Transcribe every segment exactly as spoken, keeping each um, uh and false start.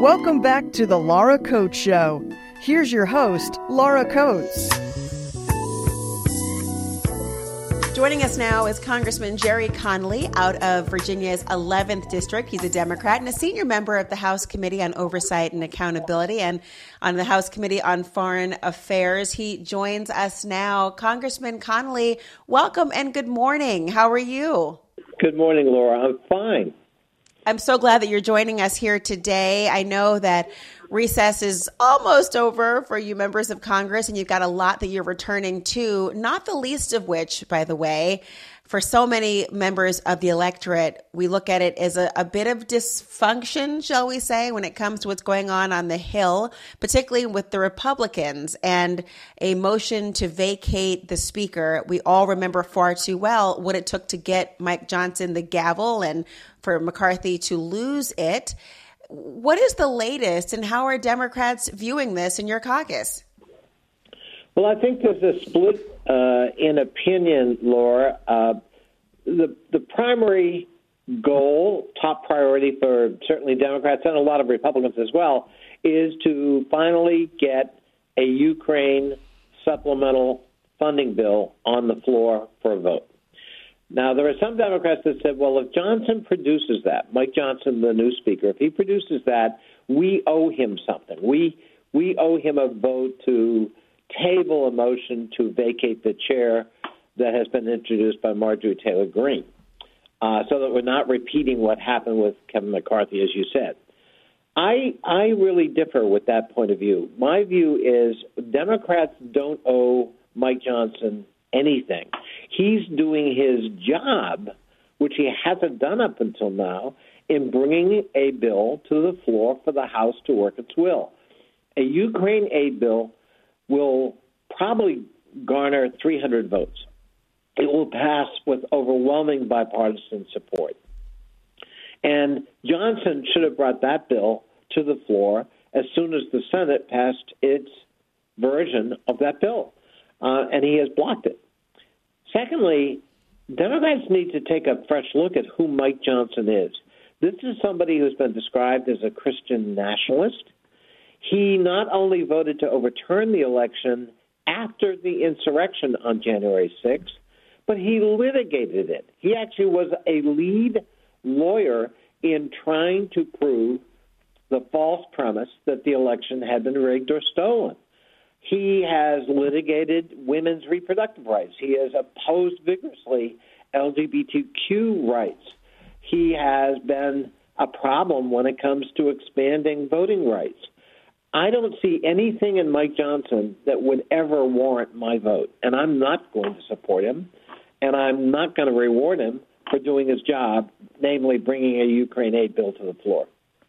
Welcome back to the Laura Coates Show. Here's your host, Laura Coates. Joining us now is Congressman Gerry Connolly out of Virginia's eleventh District. He's a Democrat and a senior member of the House Committee on Oversight and Accountability and on the House Committee on Foreign Affairs. He joins us now. Congressman Connolly, welcome and good morning. How are you? Good morning, Laura. I'm fine. I'm so glad that you're joining us here today. I know that recess is almost over for you members of Congress, and you've got a lot that you're returning to, not the least of which, by the way, for so many members of the electorate, we look at it as a, a bit of dysfunction, shall we say, when it comes to what's going on on the Hill, particularly with the Republicans and a motion to vacate the Speaker. We all remember far too well what it took to get Mike Johnson the gavel and for McCarthy to lose it. What is the latest, and how are Democrats viewing this in your caucus? Well, I think there's a split uh, in opinion, Laura. Uh, the the primary goal, top priority for certainly Democrats and a lot of Republicans as well, is to finally get a Ukraine supplemental funding bill on the floor for a vote. Now, there are some Democrats that said, well, if Johnson produces that, Mike Johnson, the new speaker, if he produces that, we owe him something. We we owe him a vote to table a motion to vacate the chair that has been introduced by Marjorie Taylor Greene, uh, so that we're not repeating what happened with Kevin McCarthy, as you said. I I really differ with that point of view. My view is Democrats don't owe Mike Johnson anything. He's doing his job, which he hasn't done up until now, in bringing a bill to the floor for the House to work its will. A Ukraine aid bill will probably garner three hundred votes. It will pass with overwhelming bipartisan support. And Johnson should have brought that bill to the floor as soon as the Senate passed its version of that bill, uh, and he has blocked it. Secondly, Democrats need to take a fresh look at who Mike Johnson is. This is somebody who's been described as a Christian nationalist. He not only voted to overturn the election after the insurrection on January sixth, but he litigated it. He actually was a lead lawyer in trying to prove the false premise that the election had been rigged or stolen. He has litigated women's reproductive rights. He has opposed vigorously L G B T Q rights. He has been a problem when it comes to expanding voting rights. I don't see anything in Mike Johnson that would ever warrant my vote, and I'm not going to support him, and I'm not going to reward him for doing his job, namely bringing a Ukraine aid bill to the floor.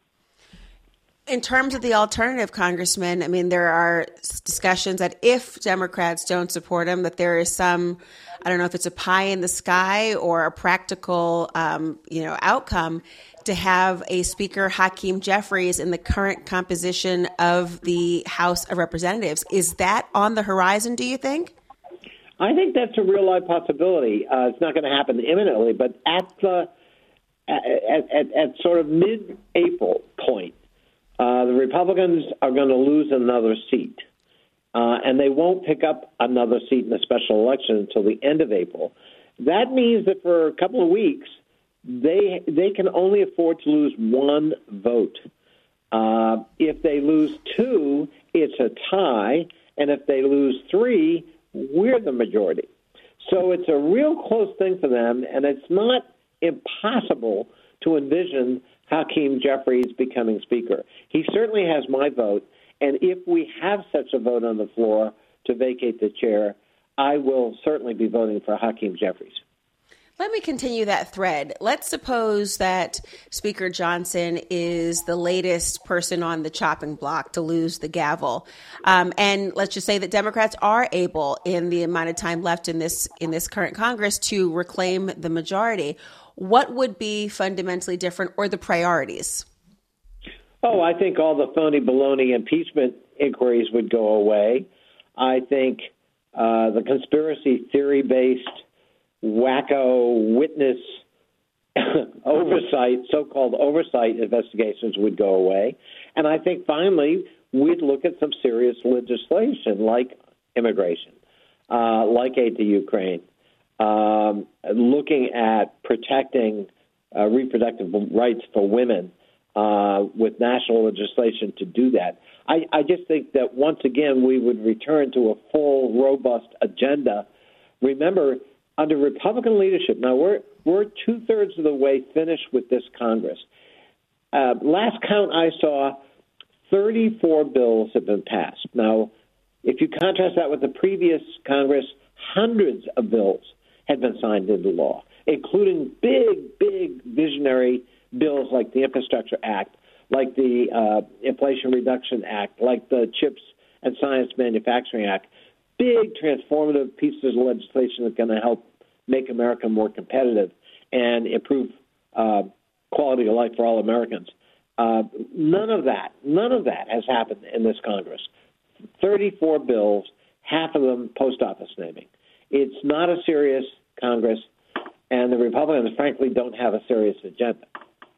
In terms of the alternative, Congressman, I mean, there are discussions that if Democrats don't support him, that there is some, I don't know if it's a pie in the sky or a practical, um, you know, outcome to have a Speaker, Hakeem Jeffries, in the current composition of the House of Representatives. Is that on the horizon, do you think? I think that's a real life possibility. Uh, it's not going to happen imminently, but at the at, at, at sort of mid-April point, Uh, the Republicans are going to lose another seat, uh, and they won't pick up another seat in the special election until the end of April. That means that for a couple of weeks, they they can only afford to lose one vote. Uh, if they lose two, it's a tie, and if they lose three, we're the majority. So it's a real close thing for them, and it's not impossible to envision Hakeem Jeffries becoming Speaker. He certainly has my vote, and if we have such a vote on the floor to vacate the chair, I will certainly be voting for Hakeem Jeffries. Let me continue that thread. Let's suppose that Speaker Johnson is the latest person on the chopping block to lose the gavel. Um, and let's just say that Democrats are able, in the amount of time left in this in this current Congress, to reclaim the majority. What would be fundamentally different, or the priorities? Oh, I think all the phony baloney impeachment inquiries would go away. I think uh, the conspiracy theory-based wacko witness oversight, so-called oversight investigations would go away. And I think finally we'd look at some serious legislation like immigration, uh, like aid to Ukraine, um, looking at protecting uh, reproductive rights for women uh, with national legislation to do that. I, I just think that once again we would return to a full, robust agenda. Remember, under Republican leadership, now we're we're two-thirds of the way finished with this Congress. Uh, last count I saw, thirty-four bills have been passed. Now, if you contrast that with the previous Congress, hundreds of bills had been signed into law, including big, big visionary bills like the Infrastructure Act, like the uh, Inflation Reduction Act, like the Chips and Science Manufacturing Act. Big transformative pieces of legislation that are going to help make America more competitive and improve uh, quality of life for all Americans. Uh, none of that, none of that has happened in this Congress. thirty-four bills, half of them post office naming. It's not a serious Congress, and the Republicans, frankly, don't have a serious agenda.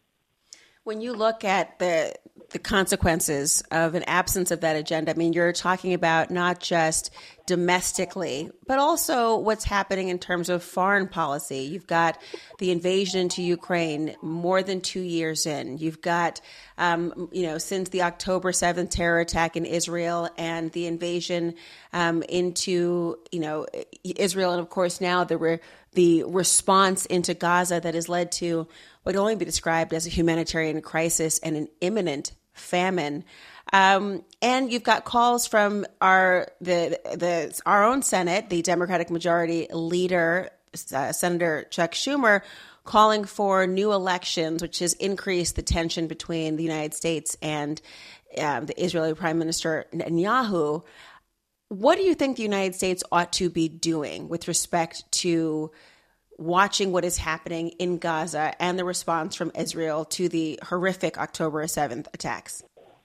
When you look at the the consequences of an absence of that agenda, I mean, you're talking about not just domestically, but also what's happening in terms of foreign policy. You've got the invasion into Ukraine more than two years in. You've got, um, you know, since the October seventh terror attack in Israel and the invasion um, into, you know, Israel, and of course now the re- the response into Gaza that has led to what can only be described as a humanitarian crisis and an imminent famine. Um, and you've got calls from our the the our own Senate, the Democratic Majority Leader, uh, Senator Chuck Schumer, calling for new elections, which has increased the tension between the United States and um, the Israeli Prime Minister Netanyahu. What do you think the United States ought to be doing with respect to watching what is happening in Gaza and the response from Israel to the horrific October seventh attacks?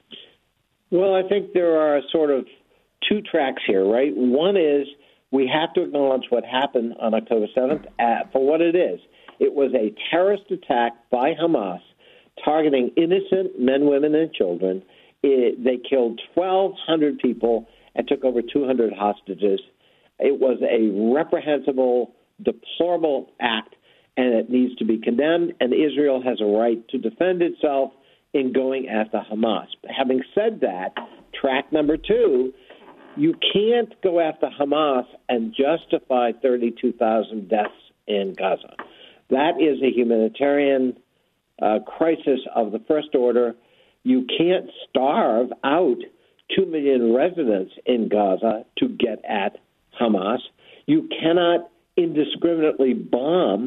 Well, I think there are sort of two tracks here, right? One is we have to acknowledge what happened on October seventh for what it is. It was a terrorist attack by Hamas targeting innocent men, women, and children. It, they killed twelve hundred people and took over two hundred hostages. It was a reprehensible, deplorable act, and it needs to be condemned, and Israel has a right to defend itself in going after Hamas. But having said that, track number two, you can't go after Hamas and justify thirty-two thousand deaths in Gaza. That is a humanitarian uh, crisis of the first order. You can't starve out two million residents in Gaza to get at Hamas. You cannot indiscriminately bomb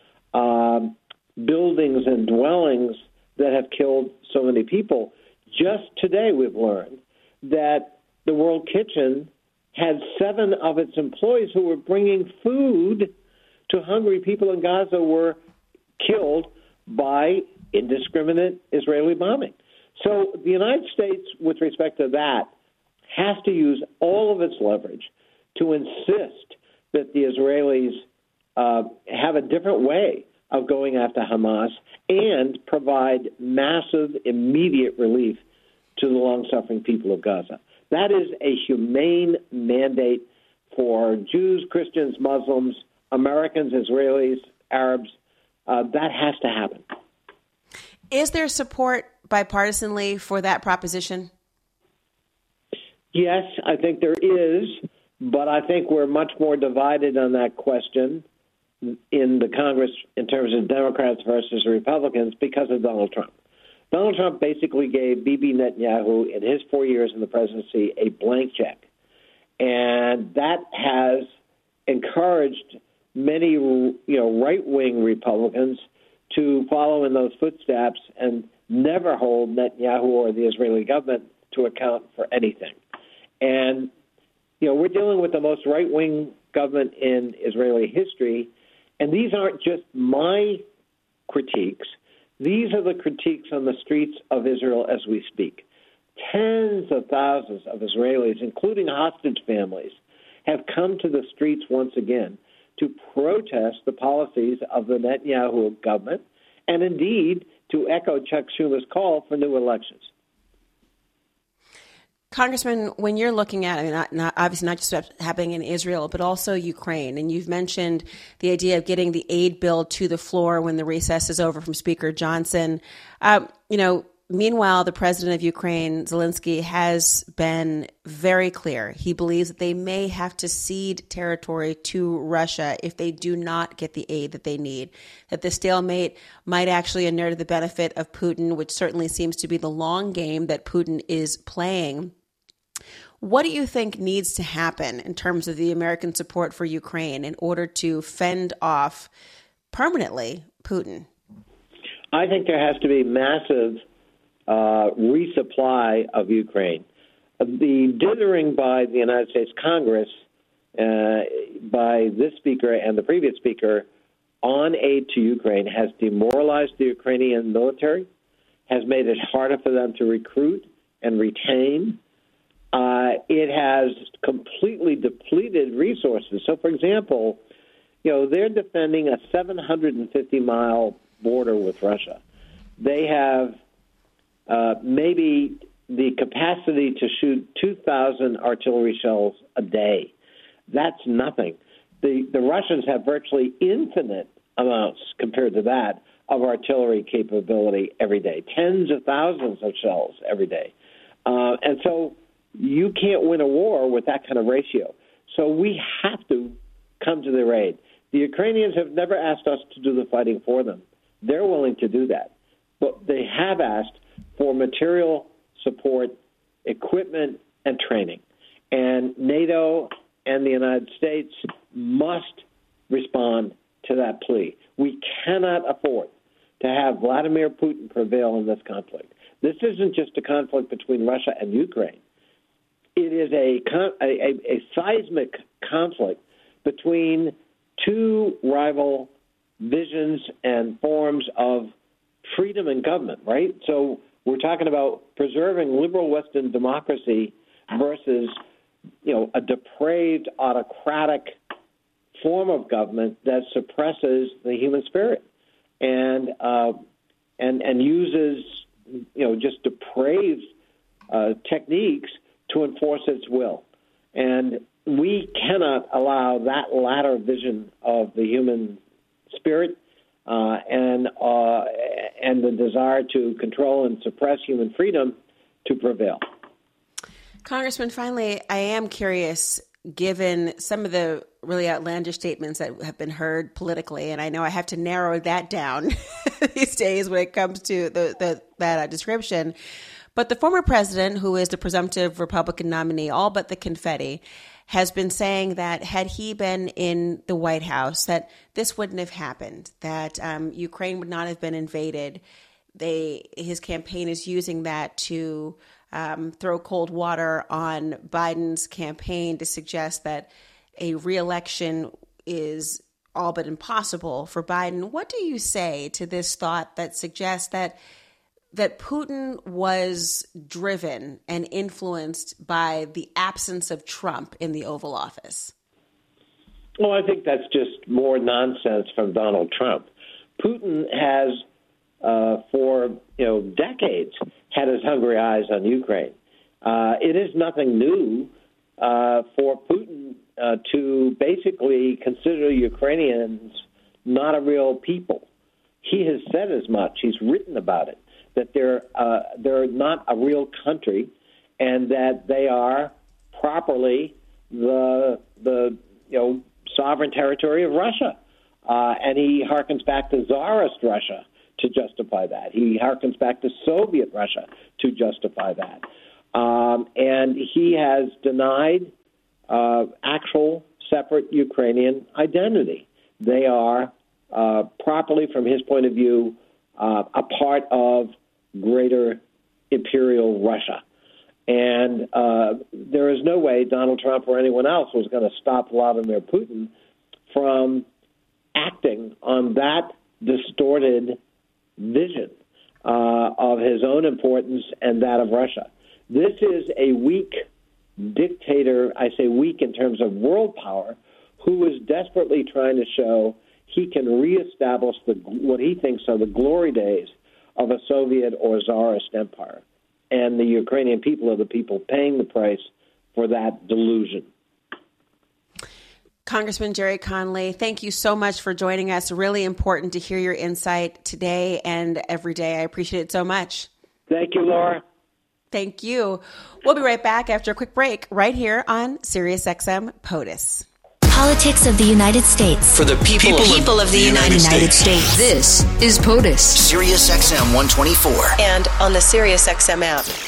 um, buildings and dwellings that have killed so many people. Just today we've learned that the World Kitchen had seven of its employees who were bringing food to hungry people in Gaza were killed by indiscriminate Israeli bombing. So the United States, with respect to that, has to use all of its leverage to insist that the Israelis uh, have a different way of going after Hamas and provide massive, immediate relief to the long-suffering people of Gaza. That is a humane mandate for Jews, Christians, Muslims, Americans, Israelis, Arabs. Uh, that has to happen. Is there support bipartisanly for that proposition? Yes, I think there is, but I think we're much more divided on that question in the Congress in terms of Democrats versus Republicans because of Donald Trump. Donald Trump basically gave Bibi Netanyahu, in his four years in the presidency, a blank check. And that has encouraged many, you know, right-wing Republicans to follow in those footsteps and never hold Netanyahu or the Israeli government to account for anything. And, you know, we're dealing with the most right-wing government in Israeli history, and these aren't just my critiques. These are the critiques on the streets of Israel as we speak. Tens of thousands of Israelis, including hostage families, have come to the streets once again to protest the policies of the Netanyahu government and indeed to echo Chuck Schumer's call for new elections. Congressman, when you're looking at, I mean, not, not, obviously not just what's happening in Israel, but also Ukraine, and you've mentioned the idea of getting the aid bill to the floor when the recess is over from Speaker Johnson. Um, you know, meanwhile, the president of Ukraine, Zelensky, has been very clear. He believes that they may have to cede territory to Russia if they do not get the aid that they need, that the stalemate might actually inure to the benefit of Putin, which certainly seems to be the long game that Putin is playing. What do you think needs to happen in terms of the American support for Ukraine in order to fend off permanently Putin? I think there has to be massive uh, resupply of Ukraine. The dithering by the United States Congress, uh, by this speaker and the previous speaker, on aid to Ukraine has demoralized the Ukrainian military, has made it harder for them to recruit and retain. Uh, it has completely depleted resources. So, for example, you know, they're defending a seven hundred fifty mile border with Russia. They have uh, maybe the capacity to shoot two thousand artillery shells a day. That's nothing. The, the Russians have virtually infinite amounts compared to that of artillery capability every day, tens of thousands of shells every day. Uh, and so you can't win a war with that kind of ratio. So we have to come to their aid. The Ukrainians have never asked us to do the fighting for them. They're willing to do that. But they have asked for material support, equipment, and training. And NATO and the United States must respond to that plea. We cannot afford to have Vladimir Putin prevail in this conflict. This isn't just a conflict between Russia and Ukraine. It is a, a, a seismic conflict between two rival visions and forms of freedom and government, right? So we're talking about preserving liberal Western democracy versus, you know, a depraved autocratic form of government that suppresses the human spirit and uh, and and uses, you know, just depraved uh, techniques to enforce its will. And we cannot allow that latter vision of the human spirit uh, and uh, and the desire to control and suppress human freedom to prevail. Congressman, finally, I am curious, given some of the really outlandish statements that have been heard politically, and I know I have to narrow that down these days when it comes to the, the that uh, description. But the former president, who is the presumptive Republican nominee, all but the confetti, has been saying that had he been in the White House, that this wouldn't have happened, that um, Ukraine would not have been invaded. They, his campaign is using that to um, throw cold water on Biden's campaign to suggest that a reelection is all but impossible for Biden. What do you say to this thought that suggests that that Putin was driven and influenced by the absence of Trump in the Oval Office? Well, I think that's just more nonsense from Donald Trump. Putin has, uh, for you know decades, had his hungry eyes on Ukraine. Uh, it is nothing new uh, for Putin uh, to basically consider Ukrainians not a real people. He has said as much. He's written about it, that they're uh, they're not a real country, and that they are properly the the you know sovereign territory of Russia. Uh, and he harkens back to Tsarist Russia to justify that. He harkens back to Soviet Russia to justify that. Um, and he has denied uh, actual separate Ukrainian identity. They are uh, properly, from his point of view, uh, a part of greater imperial Russia. And uh, there is no way Donald Trump or anyone else was going to stop Vladimir Putin from acting on that distorted vision uh, of his own importance and that of Russia. This is a weak dictator, I say weak in terms of world power, who is desperately trying to show he can reestablish the what he thinks are the glory days of a Soviet or Tsarist empire. And the Ukrainian people are the people paying the price for that delusion. Congressman Gerry Conley, thank you so much for joining us. Really important to hear your insight today and every day. I appreciate it so much. Thank you, Laura. Thank you. We'll be right back after a quick break right here on SiriusXM POTUS. Politics of the United States. For the people, people, people of, of the United, United States. States. This is POTUS. SiriusXM one twenty-four. And on the SiriusXM app.